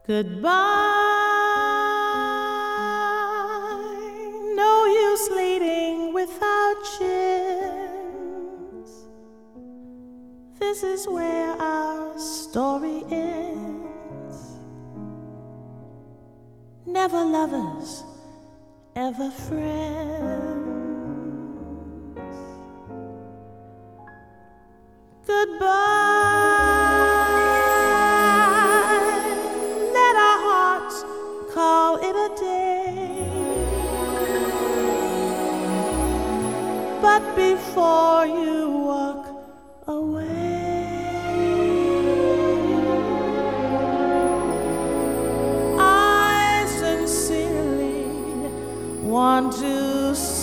Goodbye, no use leading without chins. This is where our story ends. Never lovers, ever friends. Goodbye. Call it a day. But before you walk away, I sincerely want to say